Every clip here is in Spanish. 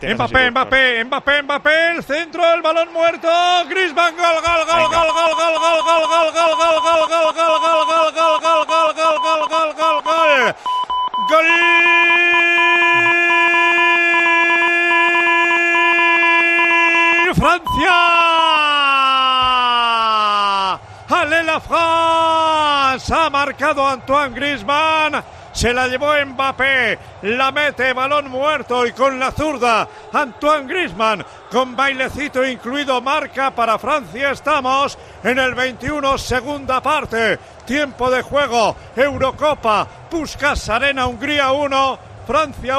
Mbappé, el centro, el balón muerto, Griezmann, gol, Francia, allez la France, ha marcado Antoine Griezmann. Se la llevó Mbappé, la mete, balón muerto y con la zurda Antoine Griezmann, con bailecito incluido, marca para Francia. Estamos en el 21, segunda parte, tiempo de juego, Eurocopa, Puskás Arena, Hungría 1, Francia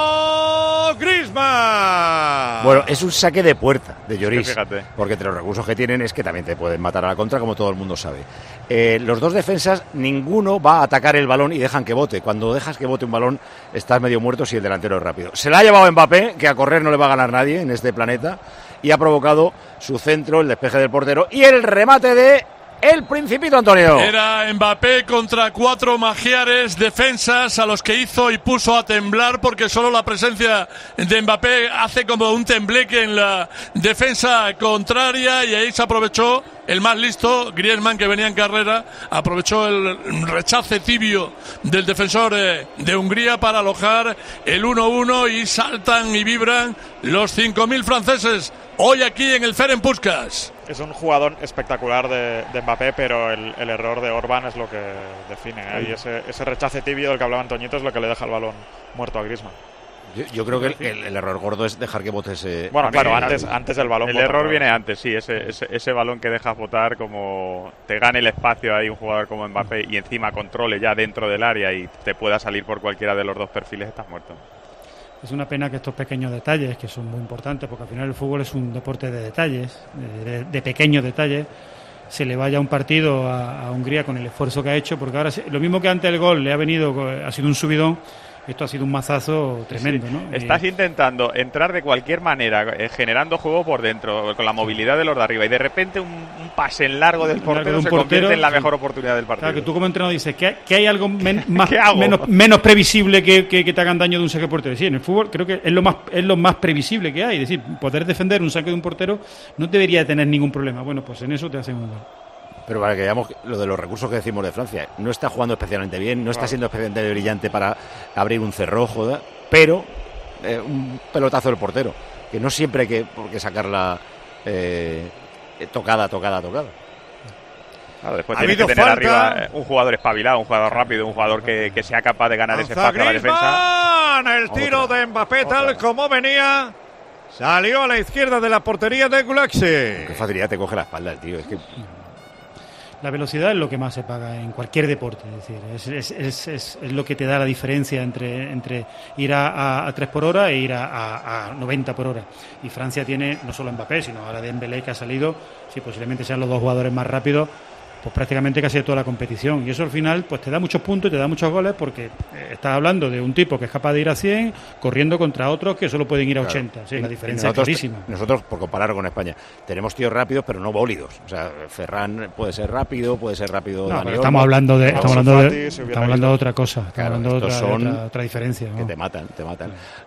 1, Griezmann. Bueno, es un saque de puerta de Lloris, fíjate, porque entre los recursos que tienen es que también te pueden matar a la contra, como todo el mundo sabe. Los dos defensas, ninguno va a atacar el balón y dejan que bote. Cuando dejas que bote un balón, estás medio muerto si el delantero es rápido. Se la ha llevado Mbappé, que a correr no le va a ganar nadie en este planeta, y ha provocado su centro, el despeje del portero y el remate de el Principito, Antonio. Era Mbappé contra 4 magiares defensas a los que hizo y puso a temblar, porque solo la presencia de Mbappé hace como un tembleque en la defensa contraria, y ahí se aprovechó el más listo, Griezmann, que venía en carrera, aprovechó el rechace tibio del defensor de Hungría para alojar el 1-1, y saltan y vibran los 5.000 franceses hoy aquí en el Ferenc Puskás. Es un jugador espectacular de Mbappé, pero el error de Orbán es lo que define. Ahí ese rechace tibio del que hablaba Antoñito es lo que le deja el balón muerto a Griezmann. Yo creo que el error gordo es dejar que bote ese... Bueno, claro, antes del balón. El error viene antes, sí, ese balón que dejas botar, como te gane el espacio ahí un jugador como Mbappé y encima controle ya dentro del área y te pueda salir por cualquiera de los dos perfiles, estás muerto. Es una pena que estos pequeños detalles, que son muy importantes, porque al final el fútbol es un deporte de detalles, de pequeños detalles, se le vaya un partido a Hungría con el esfuerzo que ha hecho, porque ahora lo mismo que antes el gol le ha venido, ha sido un subidón, esto ha sido un mazazo tremendo, ¿no? Estás intentando entrar de cualquier manera, generando juego por dentro, con la movilidad de los de arriba, y de repente un pase en largo del portero se convierte en la mejor oportunidad del partido. Claro, que tú como entrenador dices que hay algo menos previsible que te hagan daño de un saque portero. Sí, en el fútbol creo que es lo más previsible que hay. Es decir, poder defender un saque de un portero no debería tener ningún problema. Bueno, pues en eso te hacen un gol. Pero para que veamos lo de los recursos que decimos de Francia, no está jugando especialmente bien, no está siendo especialmente brillante para abrir un cerrojo, ¿verdad? Pero un pelotazo del portero, que no siempre hay que sacarla tocada. Claro, después tienes que tener arriba un jugador espabilado, un jugador rápido, un jugador que sea capaz de ganar ese espacio a la defensa. El tiro de Mbappé, tal como venía, salió a la izquierda de la portería de Gulaxi. Qué facilidad te coge la espalda el tío, es que... La velocidad es lo que más se paga en cualquier deporte, es decir, es lo que te da la diferencia entre ir a 3 por hora e ir a 90 por hora. Y Francia tiene no solo Mbappé, sino ahora Dembélé, que ha salido, sí, posiblemente sean los dos jugadores más rápidos, pues prácticamente casi de toda la competición, y eso al final pues te da muchos puntos y te da muchos goles, porque estás hablando de un tipo que es capaz de ir a 100 corriendo contra otros que solo pueden ir a 80, sí, la diferencia es clarísima. Nosotros, por comparar con España, tenemos tíos rápidos pero no bólidos, o sea, Ferran puede ser rápido no, pero estamos hablando de otra cosa, estamos hablando de otra diferencia, que te matan.